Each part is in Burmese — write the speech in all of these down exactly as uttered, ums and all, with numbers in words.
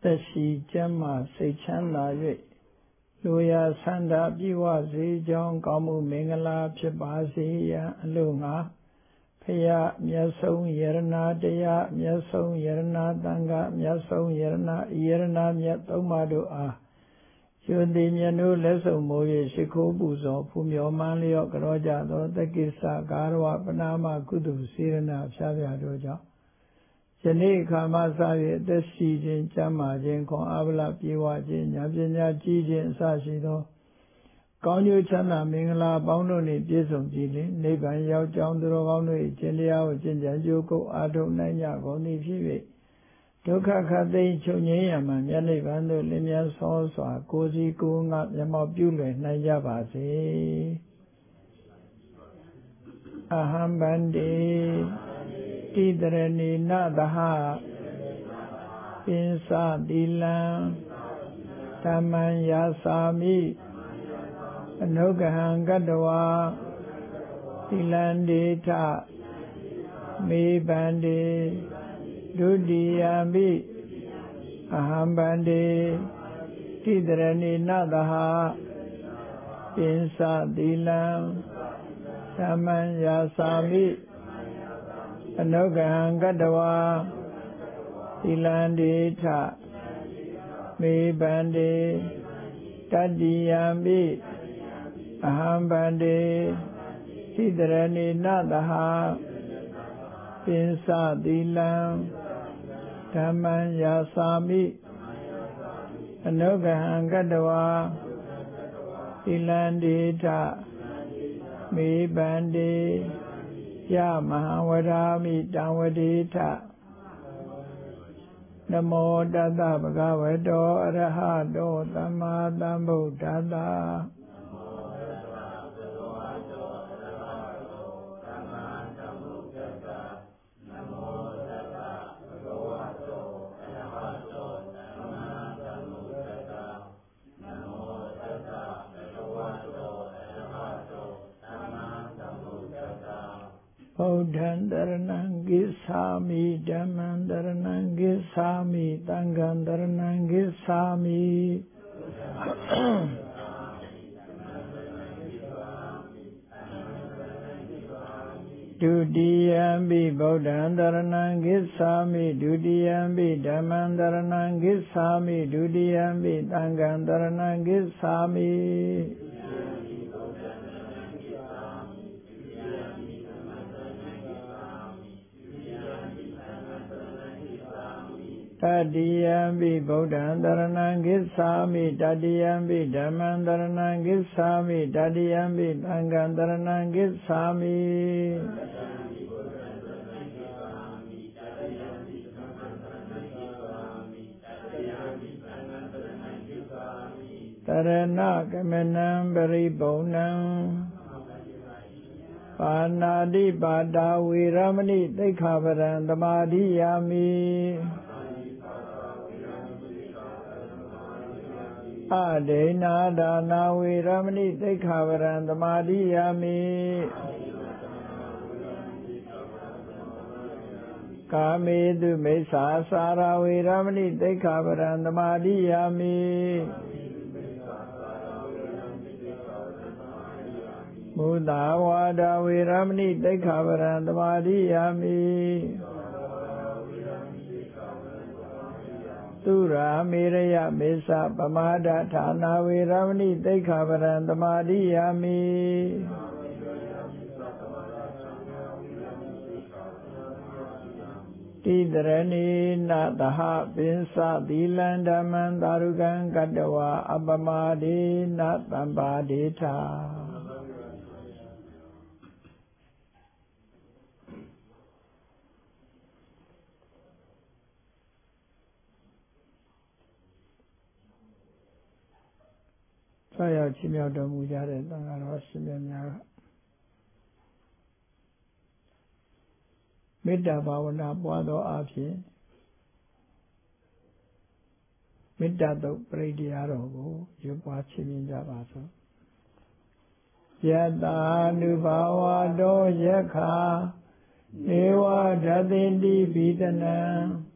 သက်ရှိကျမ်းမာစိတ်ချမ်းသာ၍လူရာဆန္ဒပြေဝစေကြောင်းကောင်းမှုမင်္ဂလာဖြစ်ပါစေရန်အလို့ငါဖရာမြတ်ဆုံးယရဏတရားမြတ်ဆုံးယရဏသံဃာမြတ်ဆုံးယရဏယရဏမြတ်သုံးပါးတို့အားရွှေတိမြတ်တို့လက်ဆုံမိုး၍ရှိခိုးပူဇော်ဖူးမြော်မှန်းလျော့ကြောကြသောတက္ကိစ္စကာရဝပနာမကုသိုလ်စေရနာဖြားဖြားတို့ကြောင့်ယနေ့အခါမှစ၍အသက်ရှိခြင်းကျမ်းမာခြင်းခွန်အားဗလပြေဝခြင်းဉာဏ်ပညာကြီးခြင်းအစရှိသောကောင်းကျိုးချမ်းသာမင်္ဂလာပေါင်းတို့နှင့်ပြည့်စုံကြည်လင်နိဗ္ဗာန်ရောက်ကြောင်းသူတော်ကောင်းတို့၏ကျင့်တရားကိုကျင့်ကြံကြိုးကုပ်အားထုတ်နိုင်ကြကုန်သည်ဖြစ်၍ဒုက္ခခတ်သိမ်းချုပ်ငြိမ်းရမှမြတ်နိဗ္ဗာန်သို့လင်းမြန်စောစွာကိုယ်စီကိုယ်ငါမျက်မှောက်ပြုလွယ်နိုင်ကြပါစေအဟံဗန္တိတိတရဏီနသဟပိဉ္စသီလံဓမ္မံယာစာမိအနုဂဟံကတ္တဝါသီလံဒေထမေဗန္တိဒုတိယမိအဟံဗန္တိတိတရဏီနသဟပိဉ္စသီလံဓမ္မံယာစာမိအနုဂဟံကတ္တဝါသီလံဒေထမေဗန္တိတတိယမိအဟံဗန္တိတိတရဏီနသဟပိဉ္စသီလံဓမ္မံယာစာမိအနုဂဟံကတ္တဝါသီလံဒေထမေဗန္တိယမဟံဝရာမိတံဝတိထနမောတတဗုဒ္ဓဝတ္တောအရဟတောသမ္မာသမ္ဗုဒ္ဓတ္တဗုဒ္ဓံတရဏံဂစ္ဆာမိဓမ္မံတရဏံဂစ္ဆာမိသံဃံတရဏံဂစ္ဆာမိဒုတိယံပိဗုဒ္ဓံတရဏံဂစ္ဆာမိဒုတိယံပိဓမ္မံတရဏံဂစ္ဆာမိဒုတိယံပိသံဃံတရဏံဂစ္ဆာမိတတိယံပိဗုဒ္ဓံတရဏံဂစ္ဆာမိတတိယံပိဓမ္မံတရဏံဂစ္ဆာမိတတိယံပိသံဃံတရဏံဂစ္ဆာမိတရဏကမနံပရိပုဏ္ဏံပါဏာတိပါဒဝေရမဏိသိက္ခာပရံသမာဓိယာမိအဒိနာဒါနာဝေရမဏိသိက္ခာပရံသမာဓိယာမိကာမေတုမိစ္ဆာစာရဝေရမဏိသိက္ခာပရံသမာဓိယာမိမုဒဝါဒဝေရမဏိသိက္ခာပရံသမာဓိယာမိသုရာမေရယမေသပမာဒဌာနာဝေရမဏိသိက္ခာပရံသမာဓိယာမိတိတရဏီနသဟပိဉ္စသီလံဓမ္မံသာရုကံကတ္တဝါအပမဒေနသံပါဒေထဆက်ရောက်ချီးမြှောက်တော်မူကြတဲ့သံဃာတော်ရှင်မြတ်များမေတ္တာဘာဝနာပွားသောအားဖြင့်မေတ္တာတုတ်ပရိတရားတော်ကိုရွတ်ပွားချီးမြှင့်ကြပါစို့ယတာနုဘာဝတောယက္ခာနေဝဓတိတိပိတနံ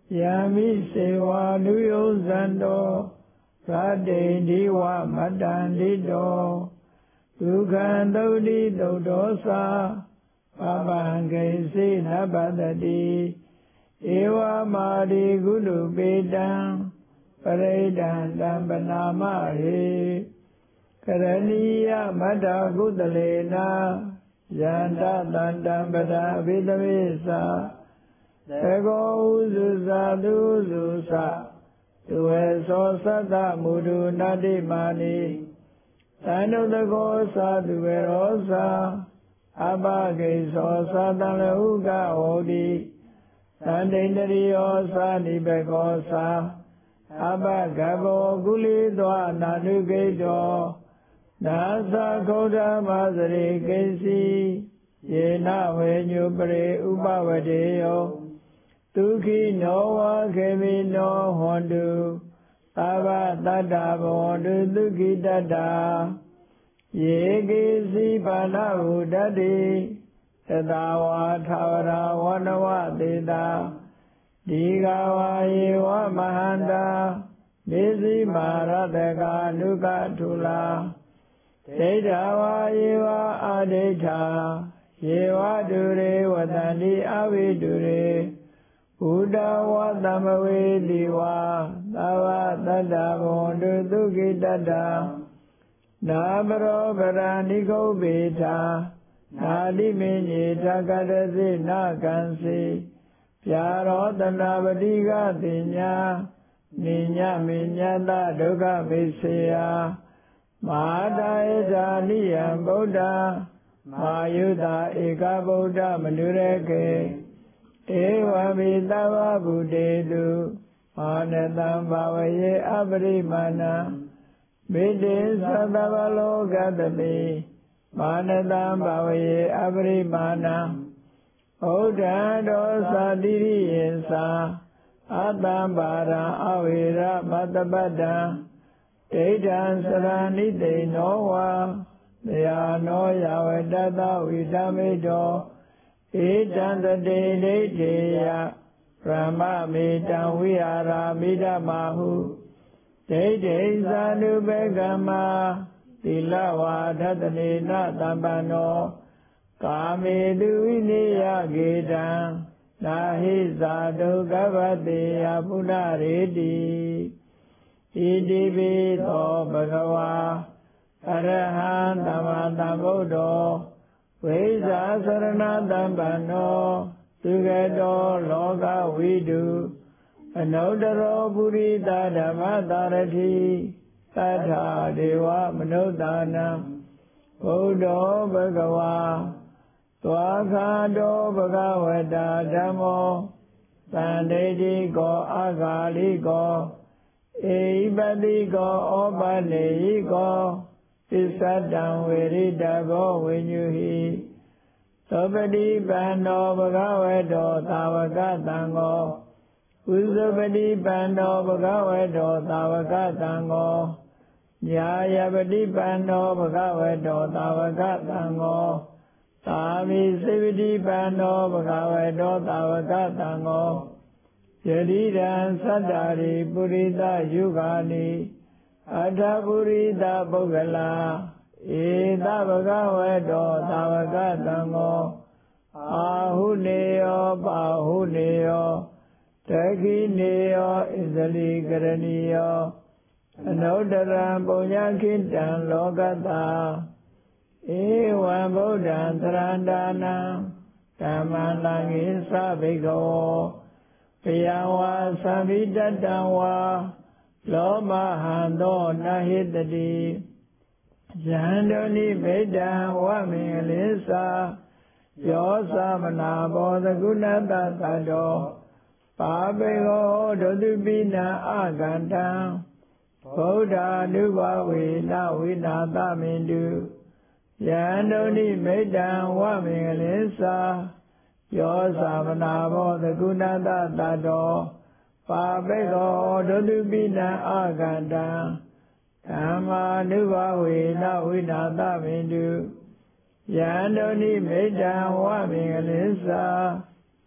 ยามิเสวานุโยสันโตพระเดนิวะมัตตันติโตทุกขันตุติตุโตสาปะปังเกสินัปตติเอวามาริกุลุเปตังปริดันตัมปนามะเหกรณียมัตตกุตเลนะยันตตันตัมปดาวิตเวสาเตโกอุสุสาตุสุสะตุเวโสสัตตมุตุนาติมานิตันตุตโกสาตุเวโรสาอปะเกโสสัตตะละหุกะโหติตันตินตริโยสานิเปโกสาอปะกะโบกุลิตวะนานุเกโตนาสะโคตมาสริเกสีเยนะเวญุปริอุปวเดโยทุขิโนวะเขมิโนหอนตุตาบะตัตตาบหอนตุทุขิตัตตาเยเกสีปานะหุตติตตาวาทาวราวนวะเตตาดีกาวาเยวะมหันตาเมสิมารัตกานุกทุลาเทตาวาเยวะอาเดชาเยวะดุเรวตันติอวิดุเรอุดาวะตัมเวติวาตาวะตัตตาโหตุทุกิตัตตานาบโรปรานิโกเบธานาดิเมญิทากรสินากันสีပြာရောတနာပတိကတိညာနိညာမိညာတဒုက္ခမိစေယမဟာတာဧဇာနိယံဗုဒ္ဓမာယုတာဧကဗုဒ္ဓမနုရကေဧဝမိသဗ္ဗဗုတေတုမာနတံဘာဝယေအပရိမာဏမေတ္တေသတ္တဗလောကတတိမာနတံဘာဝယေအပရိမာဏဩဒံဒောသတိရိယေသာအတ္တံပါရံအဝေရမတ္တပတ္တံဒိဋ္ဌံစရဏိတေနောဝါတယာနောယဝတ္တဝိတမေတောဧတံတတေဒိဋ္ဌေယဗြဟ္မမေတံဝိဟာရာမိဓမဟုဒိဋ္ဌိသ ानु ဘေကမသီလဝါဒတနေနတမ္ပန္နောကာမေတုဝိနိယဂေတံနာဟိဇာတုကဗ္ဗတေယပုဏ္ဏရေတိဣတိပိသောဘဂဝါအရဟံသမ္မာသမ္ဗုဒ္ဓောဝိဇာစရဏတမ္ပန္နောသုဂတောလောကဝိတုအနုတ္တရောပုရိသဓမ္မတာရတိသတ္ထာဒေဝမနုဿာနံဘုဒ္ဓောဘဂဝါသွားခာတောဘဂဝတာဓမ္မောသန္တိတိကောအာဂါလိကောဧပတိကောဩပနေဟိကောသစ္ဆတံဝေရိတဘောဝိညုဟိသောပတိပန္နောဘဂဝတောသာဝကတံကောဥဇပတိပန္နောဘဂဝတောသာဝကတံကောညာယပတိပန္နောဘဂဝတောသာဝကတံကောသာမိစေဝတိပန္နောဘဂဝတောသာဝကတံကောယတိရံသတ္တာရိပုရိသယုဂာနိအထပုရိသပုဂ္ဂလာဧတဘဂဝတောသာဝကတံကောအာဟုနေယောပါဟုနေယောတခိနေယောဣဇလိကရဏီယောအနုတ္တရံပုညခိတံလောကတာဧဝံဗုဒ္ဓံသရန္တာနံဓမ္မံလံကိသဗိကောပယံဝါသံဘိတတံဝါလောမဟံသောနဟိတတိယန္တုနိမေတ္တံဝမေလိသာယောသမနာဘောသကုဏတသတ္တောပါပေကောဒုတိပိနံအာဂန္တံဗုဒ္ဓ ानु ဘဝေနဝိနာသမိန္တုယန္တုနိမေတ္တံဝမေလိသာယောသမနာဘောသကုဏတသတ္တောပါပေကောဒုတိပိနံအာဂန္တံဓမ္မာနုဘဝေနဝိနာသမိန္တုယန္တုနိမေတ္တံဝမေလိသာ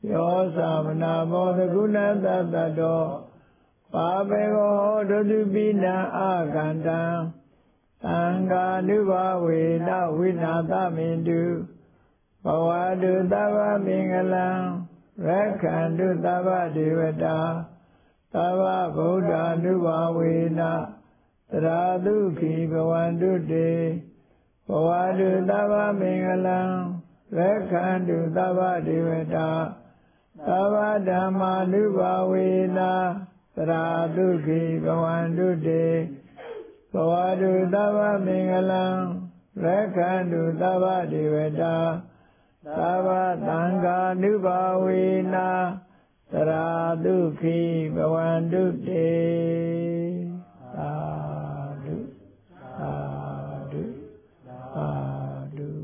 ယောသမနာမောတကုဏတတတောပါပေကောဒုတိပိနံအာကန္တံသံဃာနုဘဝေနဝိနာသမင်တုဘဝတုသဗ္ဗမင်္ဂလံရက္ခန္တုသဗ္ဗဒေဝတာသဗ္ဗဗုဒ္ဓ ानु ဘဝေနသရတုခိဘဝန္တုတေဘဝတုသဗ္ဗမင်္ဂလံရက္ခန္တုသဗ္ဗဒေဝတာသဗ္ဗဓမ္မာ ानु ဘဝေနသရတုခိဘဝန္တုတေဘဝတုသဗ္ဗမင်္ဂလံရက္ခန္တုသဗ္ဗဒေဝတာသဗ္ဗသံဃာ ानु ဘဝေနသရာတုခိဘဝန္တုတေသာဓုသာဓုသာဓု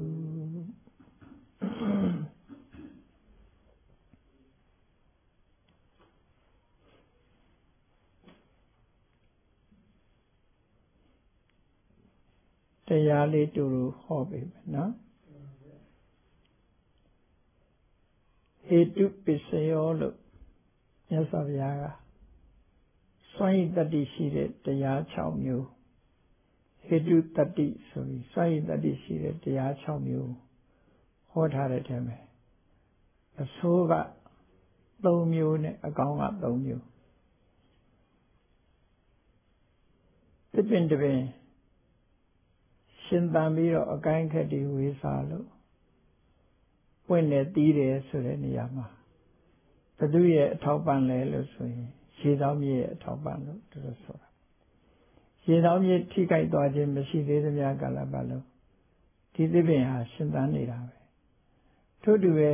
တရားလေးတူတူဟောပေးမယ်နော်ဟေတုပစ္စယောလို့မြတ်စွာဘုရားကစွန့်ရည်တတ္တိရှိတဲ့တရား၆မျိုးဟေတုတတ္တိဆိုပြီးစွန့်ရည်တတ္တိရှိတဲ့တရား၆မျိုးဟောထားတဲ့ထဲမှာအဆိုးက၃မျိုးနဲ့အကောင်းက၃မျိုးတစ်ပင်တစ်ပင်ရှင်သန်ပြီးတော့အကိုင်းခက်တွေဝေးစားလို့ပွင့်နေတီးတယ်ဆိုတဲ့နေရာမှာဘသူရဲ့အထောက်ပံ့လဲလို့ဆိုရင်ရေသောမြစ်ရဲ့အထောက်ပံ့လို့သူတို့ဆိုတာရေသောမြစ်ထိခိုက်သွားခြင်းမရှိသေးသမျှကာလပတ်လုံးဒီသစ်ပင်ဟာရှင်သန်နေတာပဲထို့တူပဲ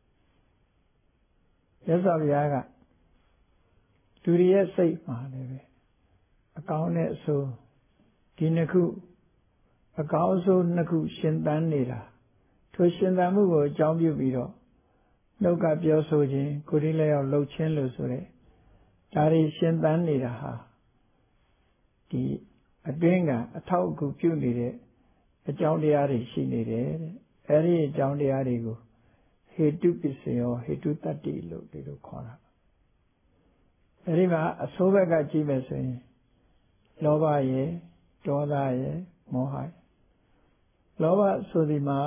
ရသော်ဘုရားကလူတွေရဲ့စိတ်မှာလည်းပဲအကောင်းနဲ့အဆိုးဒီနှစ်ခုအကောင်းအဆိုးနှစ်ခုရှင်သန်နေတာထိုရှင်သန်မှုကိုအကြောင်းပြုပြီးတော့နှုတ်ကပြောဆိုခြင်းကိုယ်ဒီလည်းရောက်လှုပ်ခြင်းလို့ဆိုတဲ့ဒါတွေရှင်သန်နေတာဟာဒီအတွင်းကအထောက်အကူပြုနေတဲ့အကြောင်းတရားတွေရှိနေတယ်တဲ့အဲဒီအကြောင်းတရားတွေကိုဟေတုပစ္စယောဟေတုတတ္တိလို့ဒီလိုခေါ်တာအဲဒီမှာအဆိုးဘက်ကကြည့်မယ်ဆိုရင်လောဘရဲ့ဒေါသရဲ့မောဟရဲ့လောဘဆိုဒီမှာ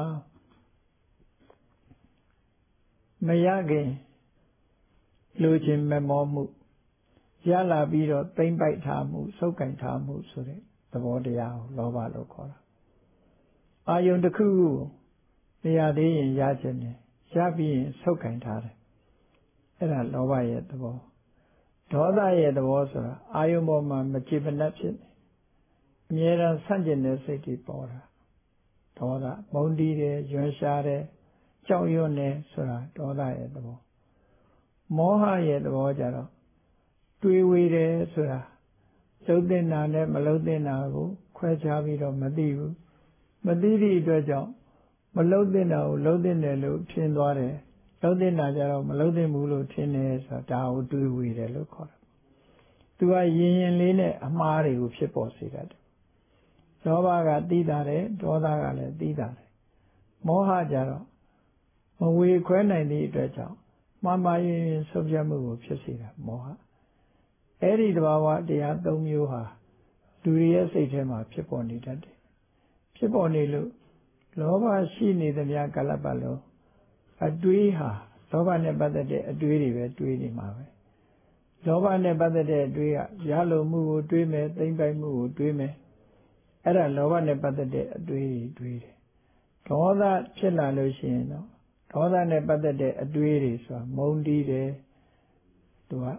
မရခင်လူချင်းမမောမှုရလာပြီးတော့သိမ့်ပိုက်ထားမှုစုပ်ကင်ထားမှုဆိုတဲ့သဘောတရားကိုလောဘလို့ခေါ်တာအာယုန်တစ်ခုခုတရားသေးရင်ရခြင်းနဲ့ရပြီးရင်စုပ်ကင်ထားတယ်အဲ့ဒါလောဘရဲ့သဘောဒေါသရဲ့သဘောဆိုတာအာယုန်ပေါ်မှာမကြည်မနှက်ဖြစ်နေအမြဲတမ်းဆန့်ကျင်တဲ့စိတ်တွေပေါ်တာဒေါသမုန်းတီးတယ်ရွံရှားတယ်ကြောက်ရွံ့နေဆိုတာဒေါသရဲ့သဘောမောဟရဲ့သဘောကြတော့တွေးဝေးတယ်ဆိုတာလှုပ်တဲ့နာနဲ့မလှုပ်တဲ့နာကိုခွဲခြားပြီးတော့မသိဘူးမသိသည့်အတွက်ကြောင့်မလှုပ်တဲ့နာကိုလှုပ်တဲ့တယ်လို့ထင်သွားတယ်လှုပ်တဲ့နာကြတော့မလှုပ်တဲ့ဘူးလို့ထင်တယ်ဆိုတာဒါကိုတွေးဝေးတယ်လို့ခေါ်တယ်သူကရင်ရင်လေးနဲ့အမှားတွေကိုဖြစ်ပေါ်စေတတ်တယ်လောဘကသိတာတယ်ဒေါသကလည်းသိတာတယ်မောဟကြတော့မဝေခွဲနိုင်သည့်အတွက်ကြောင့်မှားမှားယွင်းယွင်းဆုံးဖြတ်မှုကိုဖြစ်စေတာမောဟအဲ့ဒီတဘာဝတရား၃မျိုးဟာလူတွေရဲ့စိတ်ထဲမှာဖြစ်ပေါ်နေတတ်တယ်ဖြစ်ပေါ်နေလို့လောဘရှိနေသမျှကာလပတ်လုံးအတွေးဟာလောဘနဲ့ပတ်သက်တဲ့အတွေးတွေပဲတွေးနေမှာပဲလောဘနဲ့ပတ်သက်တဲ့အတွေးကရလိုမှုကိုတွေးမယ်သိမ့်ပိုက်မှုကိုတွေးမယ်အဲ့ဒါလောဘနဲ့ပတ်သက်တဲ့အတွေးတွေတွေးတယ်ဒေါသဖြစ်လာလို့ရှိရင်တော့ဒေါသနဲ့ပတ်သက်တဲ့အတွေးတွေဆိုတာမုန်းတီးတယ်သူက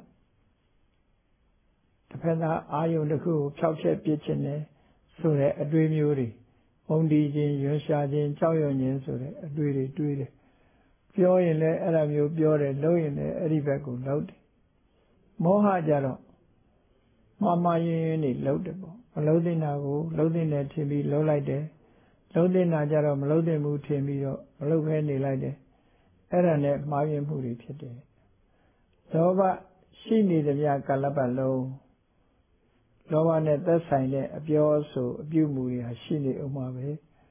တစ်ဖက်သားအာယုန်တစ်ခုကိုဖျောက်ဖျက်ပစ်ခြင်းနဲ့ဆိုတဲ့အတွေးမျိုးတွေမုန်းတီးခြင်းရွံရှာခြင်းကြောက်ရွံ့ခြင်းဆိုတဲ့အတွေးတွေတွေးတယ်ပြောရင်လည်းအဲ့ဒါမျိုးပြောတယ်လုပ်ရင်လည်းအဲ့ဒီဘက်ကိုလုပ်တယ်မောဟကြတော့မှားမှားယွင်းယွင်းနေလုပ်တယ်ပေါ့မလုပ်တဲ့နာကိုလုပ်တဲ့နဲ့ထင်ပြီးလုပ်လိုက်တယ်လုပ်တဲ့နာကြတော့မလုပ်တဲ့မှုထင်ပြီးတော့မလုပ်ခဲနေလိုက်တယ်အဲ့ဒါနဲ့မှားယွင်းမှုတွေဖြစ်တယ်လောဘရှိနေသမျှကာလပတ်လုံးလောဘနဲ့သက်ဆိုင်တဲ့အပြောအဆိုအပြုမှုတွေဟာရှိနေဥမှာပဲ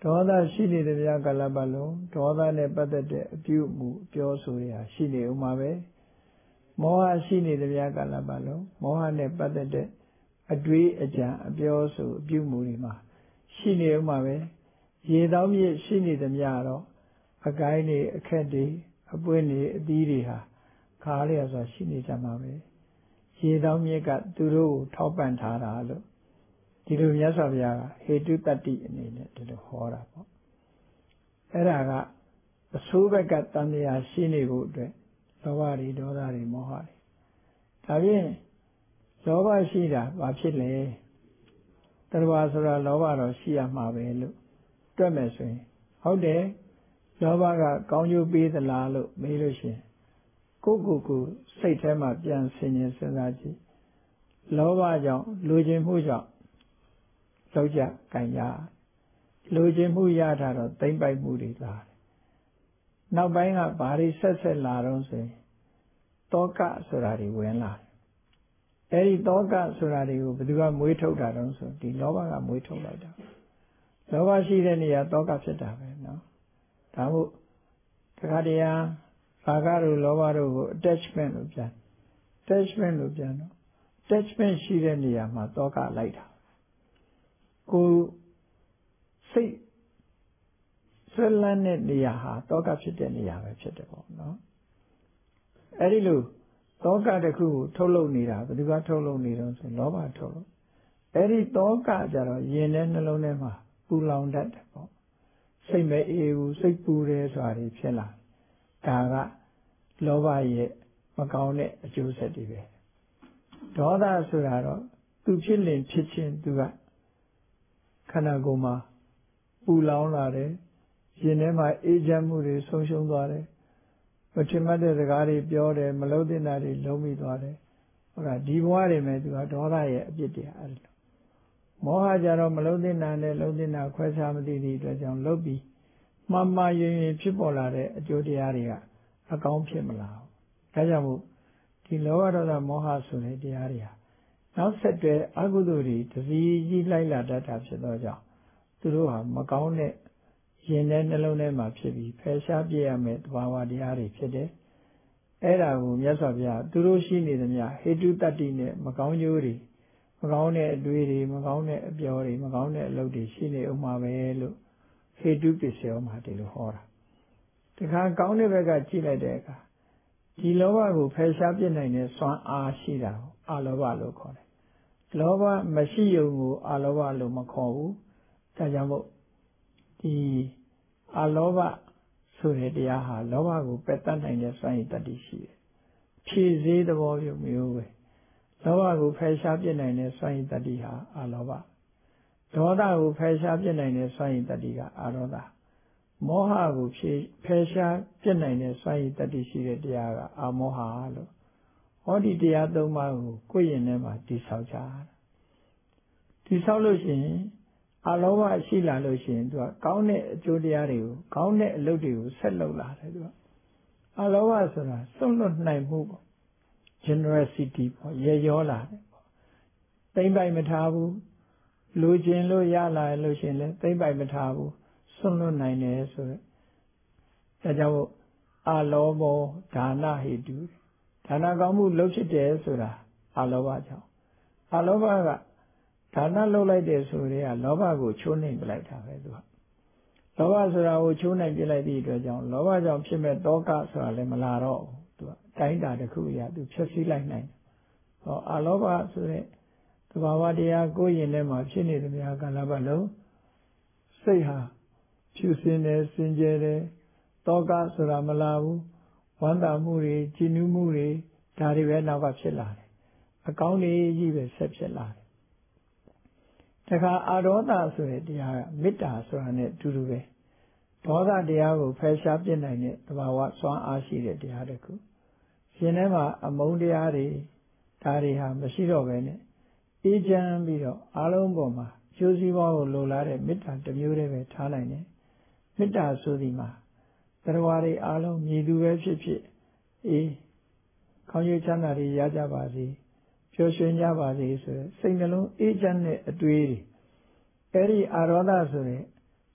ဒေါသရှိနေတဲ့ဗျာကာလပတ်လုံးဒေါသနဲ့ပတ်သက်တဲ့အပြုအမူပြောဆိုရရှိနေဦးမှာပဲမောဟရှိနေတဲ့ဗျာကာလပတ်လုံးမောဟနဲ့ပတ်သက်တဲ့အတွေးအကြံအပြောဆိုအပြုအမူတွေမှာရှိနေဦးမှာပဲရေတောင်းမြစ်ရှိနေသည်များတော့အကိုင်းတွေအခက်တွေအပွင့်တွေအသီးတွေဟာခါလျက်ဆိုရှိနေကြမှာပဲရေတောင်းမြစ်ကသူတို့ကိုထောက်ပံ့ထားတာလို့ဒီလိုမြတ်စွာဘုရားကဟေတုတ္တိအနေနဲ့ဒီလိုဟောတာပေါ့အဲ့ဒါကအဆိုးဘက်ကတန်မြာရှိနေဖို့အတွက်လောဘတွေဒေါသတွေမောဟတွေဒါဖြင့်လောဘရှိတာဘာဖြစ်လဲတရားဆိုတာလောဘတော့ရှိရမှာပဲလို့တွက်မယ်ဆိုရင်ဟုတ်တယ်လောဘကကောင်းကျိုးပေးသလားလို့မေးလို့ရှိရင်ကိုယ့်ကိုယ်ကိုစိတ်ထဲမှာပြန်ဆင်ခြင်စဉ်းစားကြည့်လောဘကြောင့်လူချင်းမှုကြောင့်လောက်ကြကံရလူချင်းမှုရတာတော့သိမ့်ပိုက်မှုတွေလာတယ်နောက်ပိုင်းကဘာတွေဆက်ဆက်လာတော့ဆိုရင်တောကဆိုတာတွေဝင်လာတယ်အဲဒီတောကဆိုတာတွေကိုဘယ်သူကမွေးထုတ်တာတော့ဆိုဒီလောဘကမွေးထုတ်လိုက်တာလောဘရှိတဲ့နေရာတောကဖြစ်တာပဲเนาะဒါမို့တခါတည်းရာဂတို့လောဘတို့ကို attachment လို့ပြန် attachment လို့ပြန်တော့ attachment ရှိတဲ့နေရာမှာတောကလိုက်တာကိုစိတ်ဆွဲလန်းတဲ့နေရာဟာတောကဖြစ်တဲ့နေရာပဲဖြစ်တယ်ပေါ့နော်အဲဒီလိုတောကတစ်ခုကိုထုတ်လုပ်နေတာဘယ်သူကထုတ်လုပ်နေတော့ဆိုလောဘထုတ်လုပ်အဲဒီတောကကြတော့ယင်တဲ့နှလုံးထဲမှာပူလောင်တတ်တယ်ပေါ့စိတ်မအေးဘူးစိတ်ပူတယ်ဆိုတာတွေဖြစ်လာဒါကလောဘရဲ့မကောင်းတဲ့အကျိုးဆက်တွေပဲဒေါသဆိုတာတော့သူဖြစ်လင်ဖြစ်ချင်းသူကခန္ဓာကိုယ်မှာပူလောင်လာတယ်ရင်ထဲမှာအေးချမ်းမှုတွေဆုံးရှုံးသွားတယ်မထင်မှတ်တဲ့စကားတွေပြောတယ်မလုံးသင့်တာတွေလုံးမိသွားတယ်ဟုတ်လားဒီဘဝတွေမှာသူကဒေါသရဲ့အပြစ်တွေအဲ့လိုမောဟကြတော့မလုံးသင့်တာနဲ့လုံးသင့်တာခွဲခြားမသိတဲ့အတွက်ကြောင့်လုတ်ပြီးမှားမှားယွင်းယွင်းဖြစ်ပေါ်လာတဲ့အကျိုးတရားတွေကအကောင်းဖြစ်မလာဘူးဒါကြောင့်မို့ဒီလောဘဒေါသမောဟဆိုတဲ့တရားတွေဟာနောက်ဆက်တွဲအကုသိုလ်တွေတစည်းကြီးလိုက်လာတတ်တာဖြစ်သောကြောင့်သူတို့ဟာမကောင်းတဲ့ရင်ထဲနှလုံးထဲမှာဖြစ်ပြီးဖယ်ရှားပြရမယ့်သဘာဝတရားတွေဖြစ်တယ်။အဲ့ဒါကိုမြတ်စွာဘုရားသူတို့ရှိနေသမျှဟေတုတ္တိနဲ့မကောင်းကျိုးတွေမကောင်းတဲ့အတွေးတွေမကောင်းတဲ့အပြောတွေမကောင်းတဲ့အလုပ်တွေရှိနေဥမှာပဲလို့ဟေတုပစ္စယောမှာဒီလိုဟောတာ။ဒီခါကောင်းတဲ့ဘက်ကကြည့်လိုက်တဲ့အခါဒီလောဘကိုဖယ်ရှားပြနိုင်တဲ့စွမ်းအားရှိတာကိုအာလောဘလို့ခေါ်တယ်။လောဘမရှိုံကိုအာလောဘလို့မခေါ်ဘူး။ဒါကြောင့်မို့ဒီအလောဘဆိုတဲ့တရားဟာလောဘကိုပယ်တတ်နိုင်တဲ့စွမ်းရည်တတ္တိရှိတယ်။ဖြည့်စည်းသဘောမျိုးမျိုးပဲ။လောဘကိုဖယ်ရှားပြနိုင်တဲ့စွမ်းရည်တတ္တိဟာအလောဘ။ဒေါသကိုဖယ်ရှားပြနိုင်တဲ့စွမ်းရည်တတ္တိကအာရောဓ။မောဟကိုဖြည့်ဖယ်ရှားပြနိုင်တဲ့စွမ်းရည်တတ္တိရှိတဲ့တရားကအာမောဟလို့ဟောဒီတရားသုံးပါးကိုကိုယ်ရင်ထဲမှာတည်ဆောက်ကြတာ။တည်ဆောက်လို့ရှိရင်အလောဘရှိလာလို့ရှိရင်သူကကောင်းတဲ့အကျိုးတရားတွေကိုကောင်းတဲ့အလုပ်တွေကိုဆက်လုပ်လာတယ်သူကအလောဘဆိုတာစွန့်လွတ်နိုင်မှုပေါ့ generosity ပေါ့ရေရောလာတယ်ပေါ့သိမ့်ပိုက်မထားဘူးလူချင်းလို့ရလာလို့ရှိရင်လည်းသိမ့်ပိုက်မထားဘူးစွန့်လွတ်နိုင်တယ်ဆိုတော့ဒါကြောင့်အလောဘောဒါနဟေတုဒါနကောင်းမှုလုပ်ဖြစ်တယ်ဆိုတာအလောဘကြောင့်အလောဘကဒါနလုပ်လိုက်တယ်ဆိုတဲ့ကလောဘကိုချိုးနှိမ်ပလိုက်တာပဲသူကလောဘဆိုတာကိုချိုးနှိမ်ပြလိုက်သည့်အတွက်ကြောင့်လောဘကြောင့်ဖြစ်မဲ့တောကဆိုတာလည်းမလာတော့ဘူးသူကတိုင်းတာတစ်ခုအရာသူဖြည့်ဆည်းလိုက်နိုင်တယ်ဟောအလောဘဆိုတဲ့သဘာဝတရားကိုယ်ရင်ထဲမှာဖြစ်နေသမျှကာလပတ်လုံးစိတ်ဟာဖြူစင်တယ်စင်ကြယ်တယ်တောကဆိုတာမလာဘူးဝမ်းသာမှုတွေကြည်နူးမှုတွေဒါတွေပဲနောက်ကဖြစ်လာတယ်အကောင်းတွေကြီးပဲဆက်ဖြစ်လာတယ်တခါအာဒေါသဆိုတဲ့တရားကမေတ္တာဆိုတာနဲ့အတူတူပဲဒေါသတရားကိုဖယ်ရှားပြနိုင်တဲ့သဘာဝစွမ်းအားရှိတဲ့တရားတစ်ခုရှင်ထဲမှာအမုန်းတရားတွေဒါတွေဟာမရှိတော့ဘဲနဲ့အေးချမ်းပြီးတော့အားလုံးပေါ်မှာကျိုးစည်းပွားကိုလိုလားတဲ့မေတ္တာတစ်မျိုးတည်းပဲထားနိုင်တယ်မေတ္တာဆိုဒီမှာတရားတွေအားလုံးမြည်သူပဲဖြစ်ဖြစ်အေးကောင်းကျိုးချမ်းသာတွေရကြပါစေပျော်ရွှင်ကြပါစေဆိုစိတ်နှလုံးအေးချမ်းတဲ့အတွေးတွေအဲ့ဒီအာရောဓဆိုတဲ့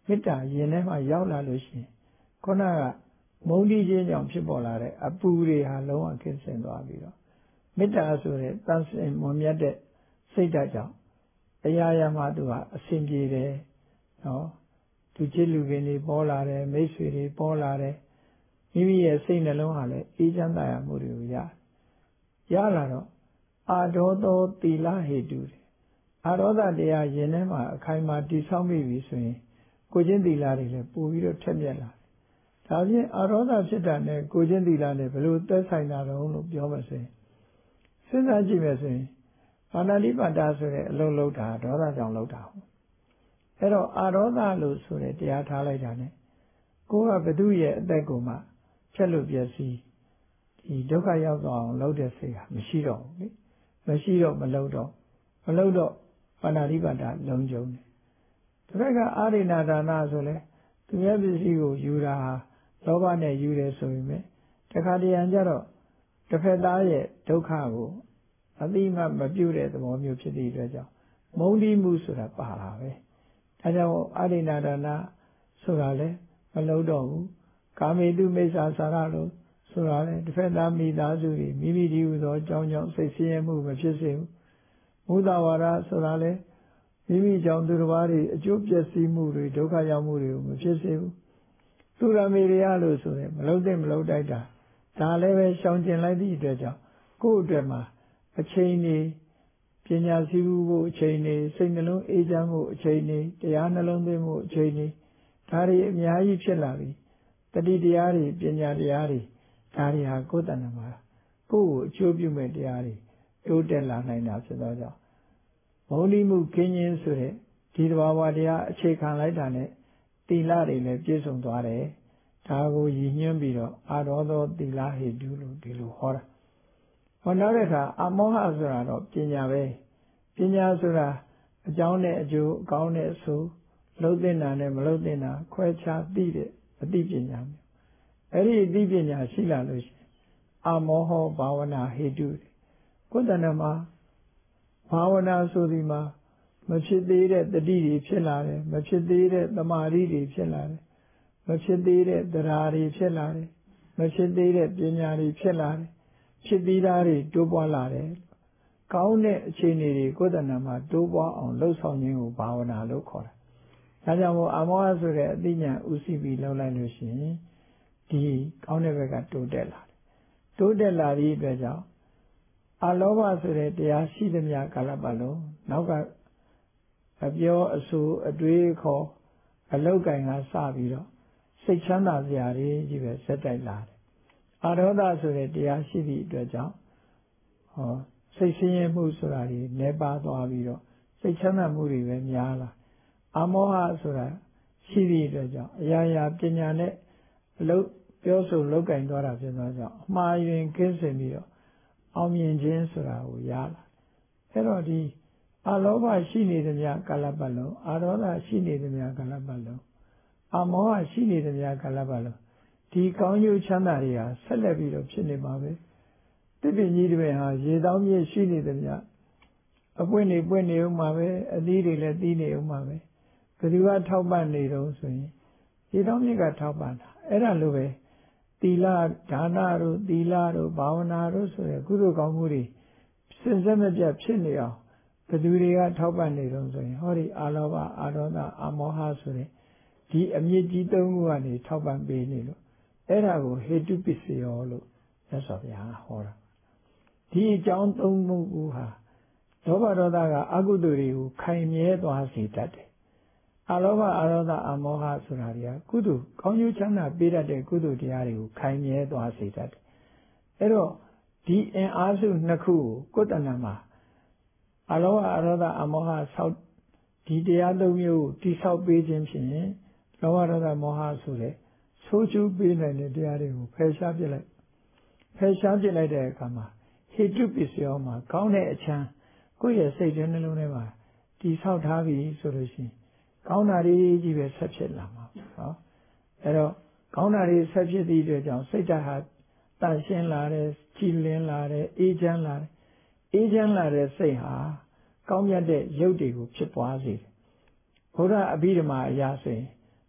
မေတ္တာရင်ထဲမှာရောက်လာလို့ရှိရင်ခုနကမုန်းတီးခြင်းကြောင့်ဖြစ်ပေါ်လာတဲ့အပူတွေဟာလုံးဝကင်းစင်သွားပြီးတော့မေတ္တာဆိုတဲ့တန်ဆင်မွန်မြတ်တဲ့စိတ်ဓာတ်ကြောင့်အရာရာမှာသူကအစဉ်ပြေတယ်နော်သူချစ်လူခင်တွေပေါ်လာတယ်မိတ်ဆွေတွေပေါ်လာတယ်မိမိရဲ့စိတ်နှလုံးဟာလည်းအေးချမ်းသာယာမှုတွေကိုရရလာတော့အာဒေါသောသီလဟေတုအာဒေါသတရားယင်ထဲမှာအခိုင်အမာတည်ဆောက်မိပြီဆိုရင်ကိုချင်းသီလတွေလည်းပို့ပြီးတော့ထက်မြက်လာတယ်။ဒါဖြင့်အာဒေါသဖြစ်တာနဲ့ကိုချင်းသီလနဲ့ဘယ်လိုသက်ဆိုင်တာတုံးလို့ပြောမှဆိုရင်စဉ်းစားကြည့်မယ်ဆိုရင်ပါဏာတိပါဒဆိုတဲ့အလုံးလုံးတာဒေါသကြောင့်လုံးတာဟုတ်။အဲ့တော့အာဒေါသလို့ဆိုတဲ့တရားထားလိုက်တာနဲ့ကိုကဘသူရဲ့အသက်ကိုမှဖြတ်လို့ပြည့်စည်ဒီဒုက္ခရောက်သွားအောင်လုပ်တဲ့စိတ်ဟာမရှိတော့ဘူးလေ။မရှိတော့မလုပ်တော့မလုပ်တော့ပါဏာတိပါဒလုံးကျုံတယ်။တစ်ခါကအာရိဏဒါနဆိုလဲသူရဲ့ပစ္စည်းကိုယူတာဟာလောဘနဲ့ယူတယ်ဆိုရင်ပဲတခါတရံကျတော့တစ်ဖက်သားရဲ့ဒုက္ခကိုအတိမမပြုတဲ့သဘောမျိုးဖြစ်တဲ့အတွက်ကြောင့်မုန်းတီးမှုဆိုတာပါလာပဲ။ဒါကြောင့်အာရိဏဒါနဆိုတာလဲမလုပ်တော့ဘူး။ကာမေတုမိစ္ဆာစာရလို့ဆိုတာလဲတစ်ဖက်သားမိသားစုတွေမိမိတည်းဟူသောအကြောင်းကြောင့်စိတ်ဆင်းရဲမှုမဖြစ်စေဘူး။မုဒ္ဒဝါဒဆိုတာလဲမိမိကြောင့်သူတစ်ပါးတွေအကျိုးပျက်စီးမှုတွေဒုက္ခရောက်မှုတွေကိုမဖြစ်စေဘူး။သူရမေရယလို့ဆိုရင်မလုံးသိမလုံးတိုက်တာဒါလည်းပဲရှောင်ကျင်လိုက်သည့်အတွက်ကြောင့်ကိုယ့်အတွက်မှာအချိန်နေပညာစည်းဖို့အချိန်နေစိတ်နှလုံးအေးချမ်းမှုအချိန်နေတရားနှလုံးသွင်းမှုအချိန်နေဒါတွေအများကြီးဖြစ်လာပြီတတိတရားတွေပညာတရားတွေဒါတွေဟာကိုယ်တဏ္ဍာမှာကိုယ့်ကိုအကျိုးပြုမဲ့တရားတွေတိုးတက်လာနိုင်တာဖြစ်သောကြောင့်မုန်းတိမှုကင်းခြင်းဆိုတဲ့ဒီသဘာဝတရားအခြေခံလိုက်တာနဲ့သီလတွေလည်းပြည့်စုံသွားတယ်ဒါကိုရည်ညွှန်းပြီးတော့အာဒေါသောသီလဟေတုလို့ဒီလိုဟောတာဟောနောက်တဲ့အခါအမောဟဆိုတာတော့ပညာပဲပညာဆိုတာအကြောင်းနဲ့အကျိုးအကောင်းနဲ့အဆိုးလှုပ်တင်တာနဲ့မလှုပ်တင်တာခွဲခြားသိတဲ့အသိပညာမျိုးအဲ့ဒီအသိပညာရှိလာလို့ရှိရင်အမောဟဘာဝနာဟေတုကိုယ်တဏ္ဍာမှာဘာဝနာဆိုဒီမှာမဖြစ်သေးတဲ့တတိတွေဖြစ်လာတယ်မဖြစ်သေးတဲ့သမာဓိတွေဖြစ်လာတယ်မဖြစ်သေးတဲ့တရားတွေဖြစ်လာတယ်မဖြစ်သေးတဲ့ပညာတွေဖြစ်လာတယ်ဖြစ်ပြီးသားတွေတိုးပွားလာတယ်ကောင်းတဲ့အခြေအနေတွေကိုယ်တဏ္ဍာမှာတိုးပွားအောင်လှုပ်ဆောင်ခြင်းကိုဘာဝနာလို့ခေါ်တာဒါကြောင့်မို့အမောဟဆိုတဲ့အသိဉာဏ်ဥသိပြီးလှုပ်လိုက်လို့ရှိရင်ဒီကောင်းတဲ့ဘက်ကတိုးတက်လာတယ်တိုးတက်လာသည့်အတွက်ကြောင့်အလောဘဆိုတဲ့တရားရှိသမျှကာလပတ်လုံးနောက်ကအပြောအဆိုအတွေးခေါ်အလောက်ကင်ကစပြီးတော့စိတ်ချမ်းသာစရာတွေကြီးပဲစက်တိုက်လာတယ်အာဒေါသဆိုတဲ့တရားရှိသည့်အတွက်ကြောင့်ဟောစိတ်ဆင်းရဲမှုဆိုတာတွေနေပါသွားပြီးတော့စိတ်ချမ်းသာမှုတွေပဲများလာအမောဟဆိုတာရှိသည့်အတွက်ကြောင့်အရာရာပညာနဲ့အလုပ်ပြောဆိုလောက်ကင်သွားတာဖြစ်သောကြောင့်အမှားယွင်းကင်းစင်ပြီးတော့အောင်မြင်ခြင်းဆိုတာကိုရလာအဲ့တော့ဒီအလောဘရှိနေသမျှကာလပတ်လုံးအာဒေါသရှိနေသမျှကာလပတ်လုံးအမောဟရှိနေသမျှကာလပတ်လုံးဒီကောင်းကျိုးချမ်းသာတွေဟာဆက်လက်ပြီးတော့ဖြစ်နေပါပဲတစ်ပင်ကြီးတွေဟာရေတောင်းမြစ်ရှိနေသမျှအပွင့်နေပွင့်နေဦးမှာပဲအသီးတွေလည်းသီးနေဦးမှာပဲဘယ်သူကထောက်ပံ့နေတော့ဆိုရင်ရေတောင်းမြစ်ကထောက်ပံ့တာအဲ့ဒါလိုပဲသီလဒါနတို့သီလတို့ဘာဝနာတို့ဆိုရယ်ကုသိုလ်ကောင်းမှုတွေစင်စက်မပြတ်ဖြစ်နေအောင်ဘယ်သူတွေကထောက်ပံ့နေတော့ဆိုရင်ဟောဒီအာလောဘအာဒေါသအမောဟဆိုတဲ့ဒီအမြင့်ကြီးသုံးခုကနေထောက်ပံ့ပေးနေလို့အဲ့ဒါကိုဟေတုပစ္စယောလို့သက်စွာဘုရားဟောတာဒီအကြောင်းသုံးခုဟာလောဘဒေါသကအကုသိုလ်တွေကိုခိုင်မြဲသွားစေတတ်တယ်အလောဘအာဒေါသအမောဟဆိုတာတွေကကုသိုလ်ကောင်းကျိုးချမ်းသာပေးတတ်တဲ့ကုသိုလ်တရားတွေကိုခိုင်မြဲသွားစေတတ်တယ်အဲ့တော့ဒီအင်အားစုနှစ်ခုကိုကိုယ်တဏ္ဍာမှာအလောဘအာဒေါသအမောဟဆောက်ဒီတရားသုံးမျိုးကိုတိဆောက်ပေးခြင်းဖြင့်လောဘဒေါသမောဟဆိုတဲ့ဆိုးကျိုးပေးနိုင်တဲ့တရားတွေကိုဖယ်ရှားပြလိုက်ဖယ်ရှားပြလိုက်တဲ့အခါမှာဟေတုပစ္စယောမှာကောင်းတဲ့အချမ်းကိုယ့်ရဲ့စိတ်ထဲနှလုံးထဲမှာတိဆောက်ထားပြီဆိုလို့ရှိရင်ကောင်းတာတွေကြီးပဲဆက်ဖြစ်လာမှာနော်အဲ့တော့ကောင်းတာတွေဆက်ဖြစ်သည့်အတွက်ကြောင့်စိတ်ဓာတ်ဟာတန့်ရှင်းလာတယ်ကြည်လင်းလာတယ်အေးချမ်းလာတယ်အေးချမ်းလာတဲ့စိတ်ဟာကောင်းမြတ်တဲ့ရုပ်တွေကိုဖြစ်ပွားစေတယ်ဘုရားအဘိဓမ္မာအရာဆိုရင်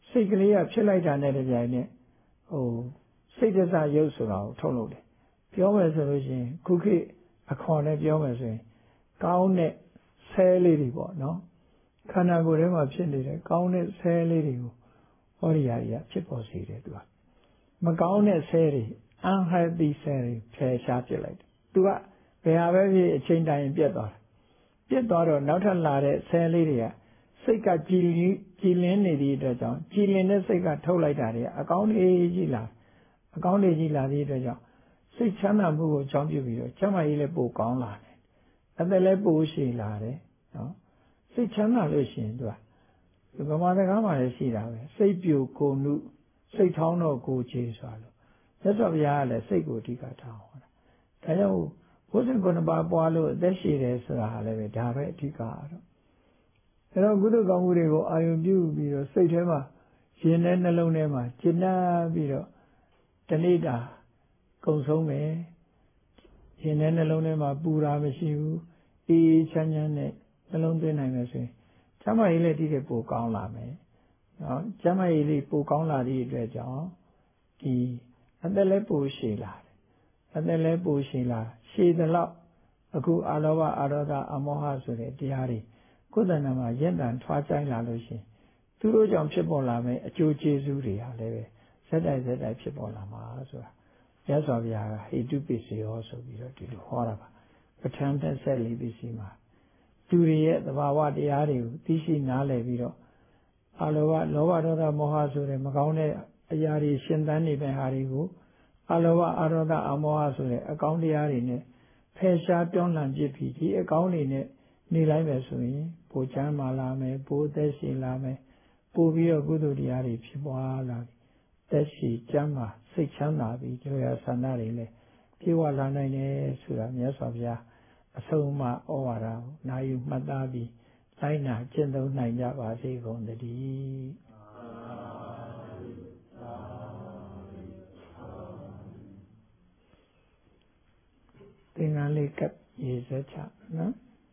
စိတ်ကလေးကဖြစ်လိုက်တာနဲ့တပြိုင်နက်ဟိုစိတ်တစရုပ်ဆိုတာကိုထုတ်လို့တယ်ပြောမယ်ဆိုလို့ရှိရင်ခုခေတ်အခေါ်နဲ့ပြောမယ်ဆိုရင်ကောင်းတဲ့ဆဲလေးတွေပေါ့နော်ခန္ဓာကိုယ်ထဲမှာဖြစ်နေတဲ့ကောင်းတဲ့ဆဲလေးတွေကိုဟောဒီဟာကြီးဖြစ်ပေါ်စေတယ်သူကမကောင်းတဲ့ဆဲတွေ unhealthy ဆဲတွေဖယ်ရှားပြစ်လိုက်တယ်သူကဘယ်ဟာပဲဖြစ်အချိန်တိုင်းပြတ်သွားတယ်ပြတ်သွားတော့နောက်ထပ်လာတဲ့ဆဲလေးတွေကစိတ်ကကြည်လင်းကြည်လင်းနေသည့်အတွက်ကြောင့်ကြည်လင်းတဲ့စိတ်ကထုတ်လိုက်တာတွေအကောင်းလေးကြီးလာအကောင်းလေးကြီးလာသည့်အတွက်ကြောင့်စိတ်ချမ်းသာမှုကိုအကြောင်းပြုပြီးတော့ကျန်းမာရေးလည်းပိုကောင်းလာတယ်အသက်လည်းပိုရှည်လာတယ်နော်စိတ်ချမ်းသာလို့ရှိရင်သူကဗမာစကားမှာလည်းရှိတာပဲစိတ်ပြိုကိုနုစိတ်ထောင်းတော့ကိုချေဆိုတာလို့သက်တော်ဘုရားကလည်းစိတ်ကိုအဓိကထားဟောတာဒါကြောင့်ဘုဇင်ကုဏပါပွားလို့အသက်ရှည်တယ်ဆိုတာဟာလည်းပဲဒါပဲအဓိကတော့အဲတော့ကုသိုလ်ကောင်းမှုတွေကိုအာရုံပြုပြီးတော့စိတ်ထဲမှာရင်ထဲနှလုံးထဲမှာကျဉ်းနှံ့ပြီးတော့တနေ့တာကုံဆုံးမယ်ရင်ထဲနှလုံးထဲမှာပူတာမရှိဘူးအေးအေးချမ်းချမ်းနဲ့နှလုံးသွင်းနိုင်မယ်ဆိုရင်ကျမ်းမာရေးလည်းဒီတဲ့ပိုကောင်းလာမယ်နော်ကျမ်းမာရေးလေးပိုကောင်းလာသည့်အတွက်ကြောင့်ဒီအသက်လည်းပိုရှည်လာတယ်အသက်လည်းပိုရှည်လာရှည်သလောက်အခုအာလောဘအာရောဓအမောဟဆိုတဲ့တရားတွေကိုယ်တဏ္ဍာမှာရက်တန်ထွားကြိုင်းလာလို့ရှိရင်သူတို့ကြောင့်ဖြစ်ပေါ်လာမယ့်အကျိုးကျေးဇူးတွေဟာလည်းပဲဇက်တိုက်ဇက်တိုက်ဖြစ်ပေါ်လာမှာဆိုတာမြတ်စွာဘုရားကဟိတုပစ္စယောဆိုပြီးတော့ဒီလိုဟောတာပါပဋ္ဌာန်းသက်ဆက်လေးပစ္စည်းမှာသူတွေရဲ့သဘာဝတရားတွေကိုသိရှိနားလည်ပြီးတော့အာလောဘလောဘဒေါသမောဟဆိုတဲ့မကောင်းတဲ့အရာတွေရှင်သန်နေတဲ့ဟာတွေကိုအာလောဘအာရောဓအမောဟဆိုတဲ့အကောင်းတရားတွေနဲ့ဖယ်ရှားတွန်းလှန်ပြစ်ပြီးဒီအကောင်းတွေနဲ့နေလိုက်မယ်ဆိုရင်ပိုချမ်းသာလာမယ်ပိုသက်ရှိလာမယ်ပိုပြီးတော့ကုသိုလ်တရားတွေဖြစ်ပွားလာပြီသက်ရှိချမ်းသာစိတ်ချမ်းသာပြီးကြောရဆန္ဒတွေလည်းပြေဝလာနိုင်တယ်ဆိုတာမြတ်စွာဘုရားအဆုံးအမဩဝါဒကိုနာယူမှတ်သားပြီးလိုက်နာကျင့်သုံးနိုင်ကြပါစေကုန်သတည်းသင်္ကန်းလေးကပ်ရေစက်ချနော်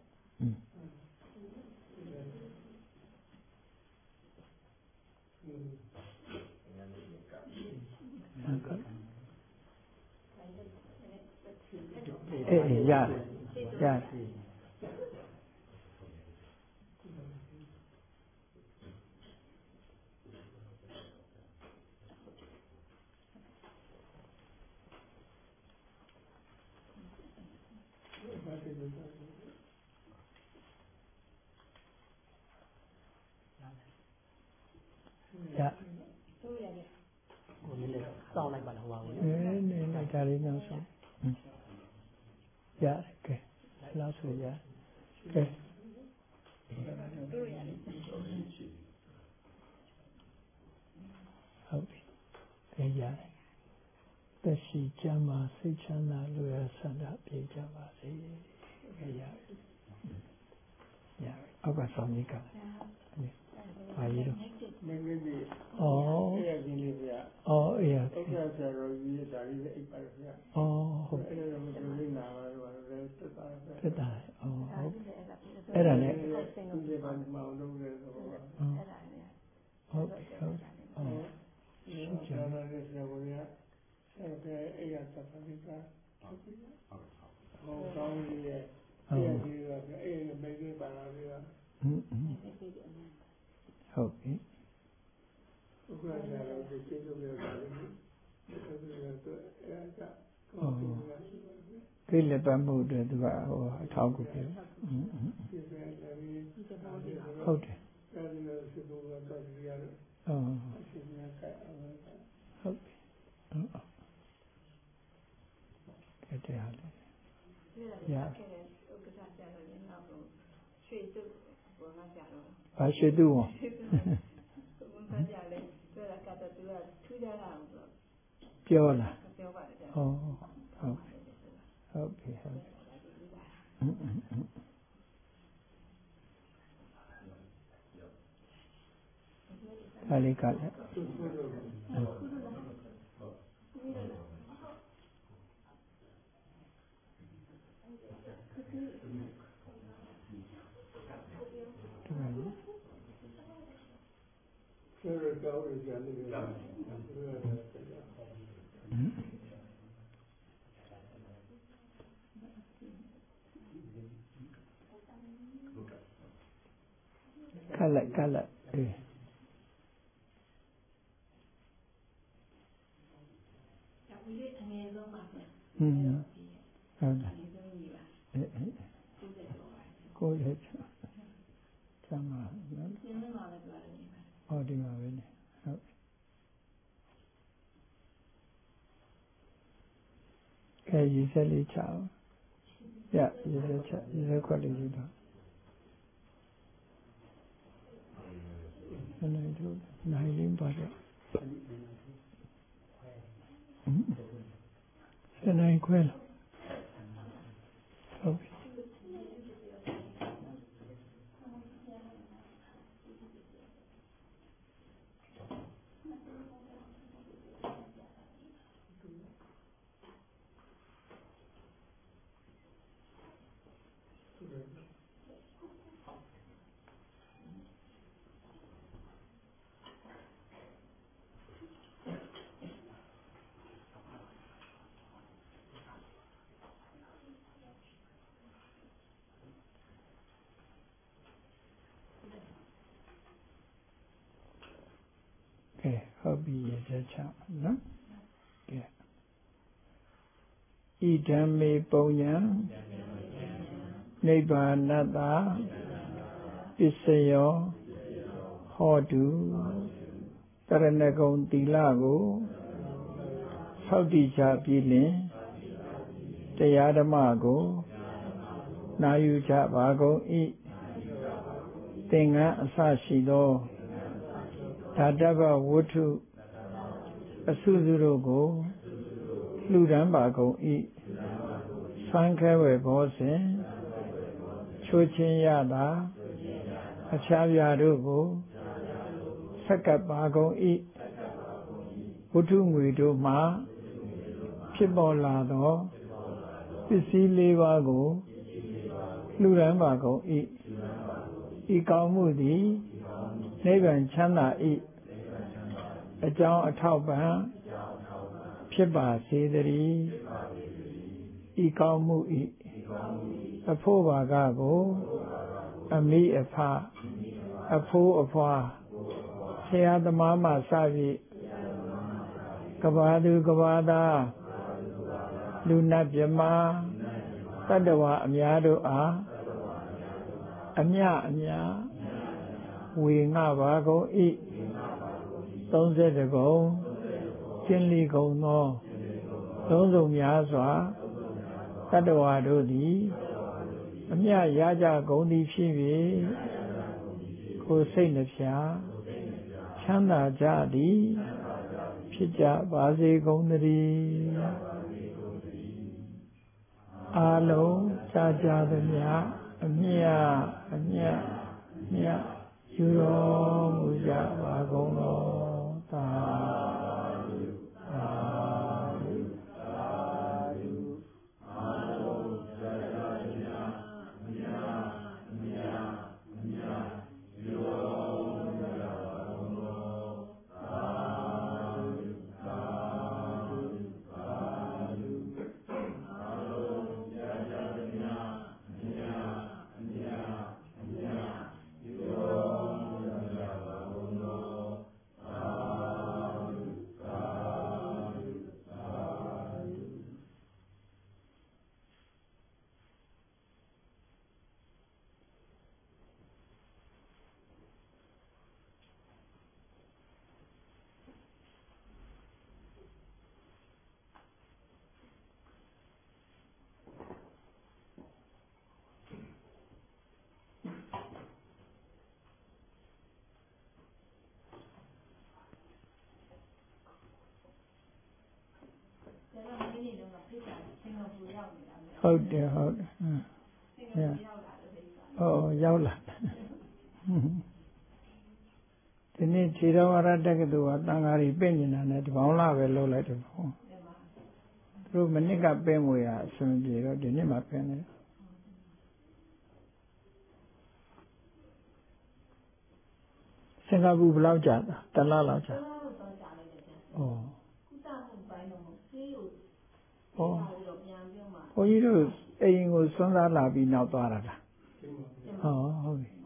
အေးရတယ်ရတယ်ရတို့ရတယ်ကိုလည်းစောင်းလိုက်ပါလားဟောပါဦးနည်းနည်းလိုက်ကြလေးနောက်ဆုံးရတယ်ကဲလောက်ဆိုရကဲတို့ရတယ်ဟုတ်ပြီကဲရတယ်သက်ရှိချမ်းသာစိတ်ချမ်းသာလူရဆန္ဒပြေကြပါစေကဲရတယ်ရအောက်ကဆောင်ကြီးကပါရီတော့မင်းကြီးဩအဲ့ဒီလေးဗျာဩအေးရဥက္ကဋ္ဌဆရာတော်ကြီးဒါလေးအိပ်ပါဗျာဩဟုတ်အဲ့ဒါမသူလေးနာပါတော့လည်းသက်သာပဲသက်သာဩဟုတ်အဲ့ဒါနဲ့ဒီလေးပါမအောင်လုပ်ရဲဆိုတော့အဲ့ဒါနဲ့ဟုတ်ဟုတ်ဩဒီဆရာတော်ကြီးဆရာတော်ကြီးဆရာတော်အဲ့ရသတိကဟုတ်ပြီဟုတ်ကောင်းကြီးရဲ့အဲ့ဒီကအဲ့ဒီမိကြီးပါလာပြီဟွန်းဟုတ်ပြီဥပဒေရောဒီကျေစုမျိုးပါလိမ့်မယ်ဒီလိုမျိုးတော့အဲဒါကောင်းပြီကိလေသာမှုတွေသူကဟိုအထောက်အကူပြုဟုတ်တယ်အဲဒီလိုစိတ်ပေါ်ကတော့ဒီရအောင်ဟုတ်ပြီဟုတ်ကဲ့တရားလေရရွှေတုဘောမှာကြတော့ဘာရွှေတုဝဘုရားကြလေပြောတာကတော့သူကထူးခြားတာလို့ပြောလားပြောပါတယ်ဗျာဟုတ်ဟုတ်ဟုတ်ပြီဟုတ်ဒါလေးကလည်းခက်လိုက်ကက်လိုက်အေးဟင်းဟုတ်တယ်အေးအေးကိုယ်ရဲ့ကျမ်းပါနော်ဟောဒီမှာပဲနေဟုတ်ကဲရေးဆက်လေးချအောင်ရရေးဆက်ချရေးဆက်ခွက်လေးယူတော့နိုင်တော့နိုင်ရင်းပါတော့စနိုင်ခွဲလို့ဟုတ်ပြီဟုတ်ပြီရစချနော်ကဲဣဓမ္မေပုံညာနိဗ္ဗာနတ္တပစ္စယောဟောတုတရဏဂုံသီလကိုဆောက်တည်ကြပြီးလင်တရားဓမ္မကိုနာယူကြပါကုန်၏သင်္ကန်းအစရှိသောဓာတဗ္ဗဝတ္ထုအစုစုတို့ကိုလှူဒန်းပါကုန်၏ဆန်းခဲဝယ်ဘောစဉ်ချိုးချင်းရတာအခြားပြာတို့ကိုဆက်ကပ်ပါကုန်၏ဝတ္ထုငွေတို့မှဖြစ်ပေါ်လာသောပစ္စည်းလေးပါးကိုလှူဒန်းပါကုန်၏ဤကောင်းမှုသည်နိဗ္ဗာန်ချမ်းသာ၏အကြောင်းအထောက်ပံ့ဖြစ်ပါစေတည်းဤကောင်းမှု၏အဖို့ဘာကကိုအမိအဖအဖိုးအဖွာဆရာသမားမှစ၍ကဘာသူကဘာသားလူနတ်မြမတတ္တဝါအများတို့အားအမြအများဝေငှပါကုန်၏သုံးဆယ်တကုံကျင်းလီကုန်သောသုံးစုံများစွာတတ္တဝါတို့သည်အမြရကြကုန်သည်ဖြစ်၍ကိုယ်စိတ်နှဖျားချမ်းသာကြသည်ဖြစ်ကြပါစေကုန်သတည်းအာလုံးကြာကြာသမျှအမြအမြမြယူတော်မူကြပါကုန်သောသာဓုသာဓုသာဓုအာလုံးကြာကြာသမျှအမြအမြအမြယူတော်မူကြပါကုန်သောသာဓုသာဓုသာဓုအာလုံးကြာကြာသမျှအမြအမြအမြယူတော်ဟုတ်တယ်ဟုတ်တယ်ဟောရောက်လာဒီနေ့ခြေတော်ဝရတက္ကသိုလ်ကတန်ဃာတွေပြင့်နေတာနဲ့ဒီပေါင်းလာပဲလှုပ်လိုက်တယ်ပေါ့သူတို့မနစ်ကပြင့်မွေရအစွန်ပြေတော့ဒီနေ့မှပြင့်တယ်စင်ကာပူဘယ်လောက်ကြာတလားလောက်ကြာဩဩဘုန်းကြီးတို့အိမ်ကိုစွန့်စားလာပြီးနောက်သွားတာလားဟောဟုတ်ပြီ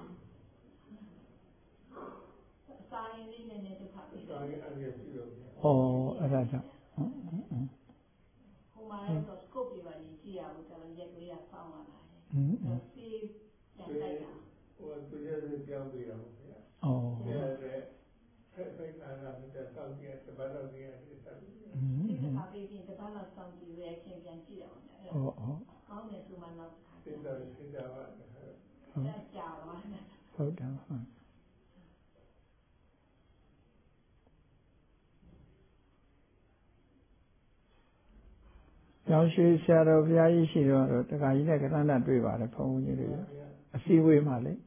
စာရင်းလေးနည်းနည်းတစ်ခါပြီးစာရင်းအဲ့ဒါရှိတော့ဩအဲ့ဒါကြောင့်ဟိုမှာတော့ scope တွေပါကြီးကြည့်ရအောင်ကျွန်တော်ရက်ကလေးကစောင်းလာတယ်อืมစီးပြန်လိုက်တာဟိုသူရဲ့ပြောင်းပြရအောင်ဗျာဩအဲ့ဆက်ဖိတ်လာတာတဲ့စောင့်ကြည့်တပတ်လောက်ကြည့်ရတယ်စောင့်ကြည့်อืมဒီမှာပြီးရင်တပတ်လောက်စောင့်ကြည့် reaction ပြန်ကြည့်ရအောင်ဗျာအဲ့ဒါဩဩကောင်းတယ်ဆိုမှနောက်တစ်ခါသိတယ်သိတယ်ပါဟုတ်ကြာပါနဲ့ဟုတ်တယ်ဟုတ်ကျောင်းရှိဆရာတော်ဘုရားကြီးရှိတော့တခါကြီးနဲ့ကရဏတွေ့ပါတယ်ဘုန်းကြီးတွေအစည်းအဝေးမှာလေ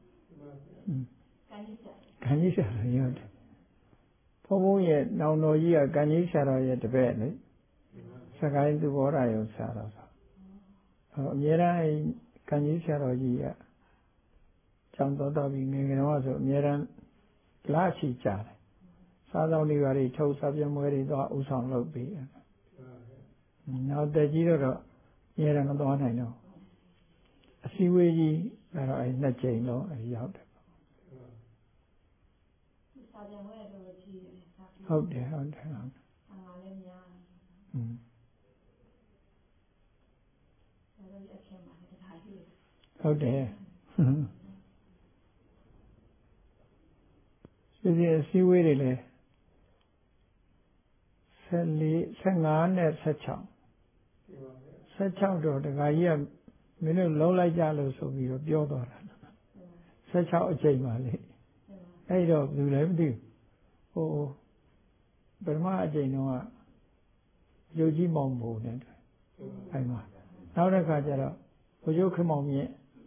ကံကြီးဆရာတော်ရုံးတယ်ဘုန်းဘုန်းရဲ့နောင်တော်ကြီးကကံကြီးဆရာတော်ရဲ့တပည့်လေစကိုင်းသူဘောရယုံဆရာတော်ဆိုအမြဲတမ်းကံကြီးဆရာတော်ကြီးကကျောင်းတော်တော်ပြီးငယ်ငယ်တော့ဆိုအမြဲတမ်းလာချီကြတယ်စားသောက်တွေပါတွေထုတ်စားပြမွေးတွေတော့ဥဆောင်လုပ်ပြီးနောက်တကြီးတော့အမြဲတမ်းမသွားနိုင်တော့အစည်းအဝေးကြီးအဲ့တော့အဲ့နှစ်ကြိမ်လုံးအဲ့ရောက်တယ်စားပြမွေးတော့ကြီးဟုတ်တယ်ဟုတ်တယ်ဟုတ်တယ်ငါလည်းများอืมဟုတ်တယ်ဒီဒီအစည်းအဝေးတွေလည်းဆယ်လေး ဆယ်ငါးနဲ့ဆယ်ခြောက်ဆယ်ခြောက်တော့တခါကြီးကမင်းတို့လုံးလိုက်ကြလို့ဆိုပြီးတော့ပြောသွားတာဆယ်ခြောက်အချိန်ပါလေအဲ့တော့ဘယ်လိုလဲမသိဘူးဟိုပထမအချိန်တော့ရုပ်ကြီးမောင်ပုံနဲ့အဲ့မှာနောက်တစ်ခါကျတော့ဘုရုပ်ခမောင်မြင့်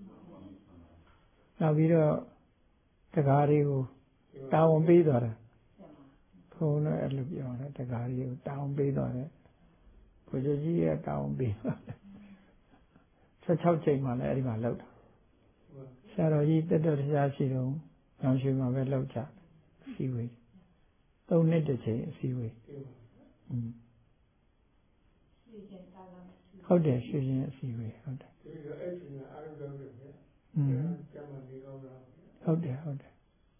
နောက်ပြီးတော့တကားတွေကိုတာဝန်ပေးသွားတယ်ဘုန်းနဲ့အဲ့လိုပြောတယ်တကားတွေကိုတာဝန်ပေးသွားတယ်ဘုရုပ်ကြီးရဲ့တာဝန်ပေးသွားတယ်ဆယ်ခြောက်ချိန်မှလည်းအဲ့ဒီမှာလောက်တာဆရာတော်ကြီးတက်တော်တရားရှိတော့ညောင်ရွှေမှာပဲလောက်ကြအစည်းအဝေးသုံးနှစ်တစ်ချိန်အစည်းအဝေးอืมဟုတ်တယ်ရွှေရှင်အစည်းအဝေးဟုတ်တယ်ဒီလိုအဲ့ဒီကအားလုံးလုပ်တယ်ဗျာอืมကျမနေကောင်းတာဟုတ်တယ်ဟုတ်တယ်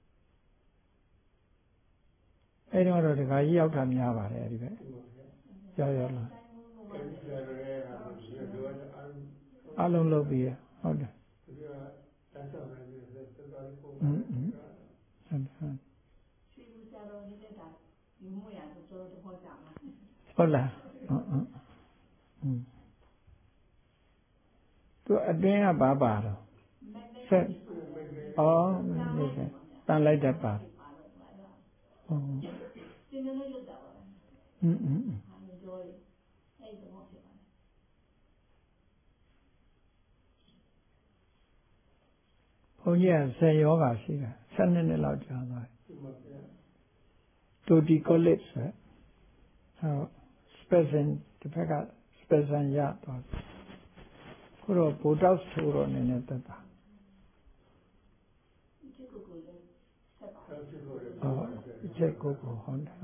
အဲ့တော့တော့တခါကြီးရောက်တာများပါတယ်အဲ့ဒီပဲရောက်ရောက်လာအားလုံးလုပ်ပြီးဟုတ်တယ်อืมอืมဟုတ်တယ်ဟုတ်လားဟုတ်ဟုတ်อืมသူအတွင်းကဘာပါတော့ဆက်ဩနေတယ်တန်လိုက်တတ်ပါဩอืมอืมဘုန်းကြီးကဆယ်ယောဂါရှိတာဆယ်နှစ်နှစ်လောက်ကြာသွားတယ်တိုတီကိုလစ်ဆိုဟုတ်စပက်ဆန်တစ်ဖက်ကစပက်ဆန်ရသွားခုတော့ဘိုတောက်ထိုးတော့နည်းနည်းတက်တာဟုတ်ချက်ကိုကိုဟုတ်တယ်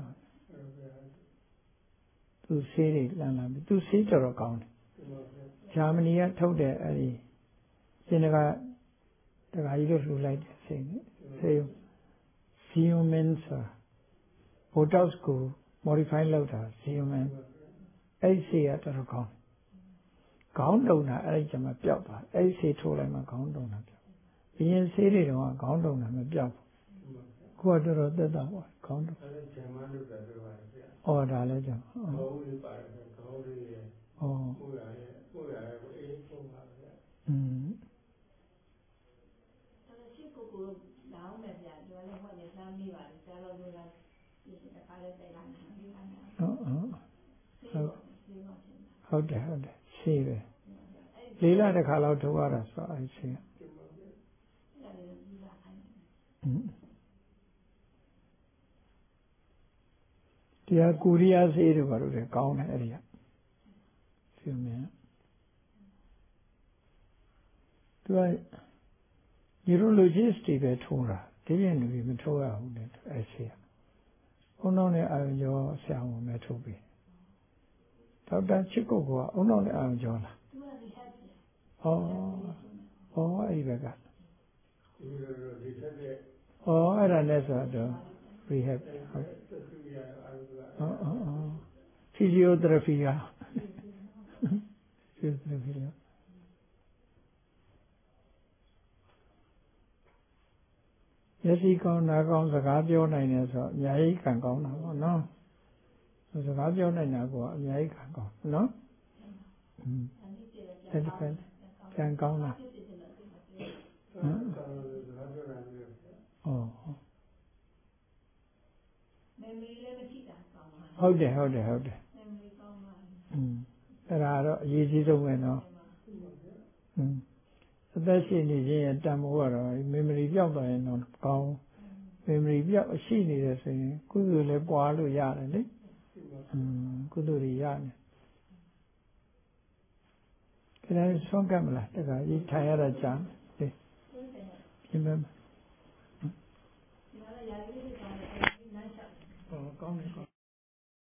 သူဆေးတွေလမ်းလာပြီသူဆေးတော်တော်ကောင်းတယ်ဂျာမနီကထုတ်တဲ့အဲဒီစင်ကတခါကြီးတို့လှူလိုက်တဲ့ဆေးဆေးဆီယိုမင်ဆိုဘိုတောက်ကို modify လုပ်တာဆီယိုမင်အဲ့ဆေးကတော်တော်ကောင်းခေါင်းတုံတာအဲ့ဒီကျမှပျောက်သွားအဲ့ဒီဆေးထိုးလိုက်မှခေါင်းတုံတာပျောက်ဘီရင်ဆေးတွေတော့ခေါင်းတုံတာမပျောက်ဘူးကိုကတော်တော်သက်သာပါခေါင်းတုံအဲ့ဒီဂျမန်လုပ်တာတော့ပါဗျာအော်ဒါလည်းကြောင့်ခေါင်းလေးပါတယ်ခေါင်းလေးရဲ့အော်ကိုရရဲ့ကိုရရဲ့အေးပုံပါဗျာอืมအဲ့ဒီကိုကိုလောင်းမယ်ဗျာဒီလည်းဟိုနေလမ်းမေးပါတယ်ဆရာတော်တို့ကဒီတခါလေးတိုင်လာတယ်ဒီမှာဟုတ်ဟုတ်ဟုတ်တယ်ဟုတ်တယ်ဆေးပဲလေးလတစ်ခါလောက်ထုတ်ရတာဆိုအဲ့ဆေးတရားကိုရီးယားဆေးတွေဘာလို့လဲကောင်းတယ်အဲ့ဒီကဆီမင်းသူက neurologist တွေပဲထိုးတာတဈေးရင်လူကြီးမထိုးရဘူးလေအဲ့ဆေးအုံနောက်နဲ့အာရုံကြောဆရာဝန်ပဲထိုးပြီးဒေါက်တာချစ်ကိုကအုံနောက်နဲ့အာရုံကြောလားဩဩအဲ့ဒီဘက်ကဩအဲ့ဒါနဲ့ဆိုတော့ rehab ဟုတ်ဩဩ physiotherapy က physiotherapy မျက်စိကောင်းနားကောင်းစကားပြောနိုင်တယ်ဆိုတော့အများကြီးခံကောင်းတာပေါ့နော်စကားပြောနိုင်တာကအများကြီးခံကောင်းနော်อืมအဲ့ဒါခံကောင်းလားဟမ်ဩဟုတ်တယ်ဟုတ်တယ်ဟုတ်တယ်อืมအဲ့ဒါတော့အရေးကြီးဆုံးပဲနော်อืมအသက်ရှင်နေခြင်းရဲ့တန်ဖိုးကတော့ memory ပြောက်သွားရင်တော့ကောင်း memory ပြောက်ရှိနေတယ်ဆိုရင်ကုသိုလ်လည်းပွားလို့ရတယ်လေอืมကုသိုလ်တွေရတယ်ဒါလည်းဆုံးကပ်မလားတခါကြီးထိုင်ရတာကြာတယ်ပြင်မယ်ဟောကောင်းတယ်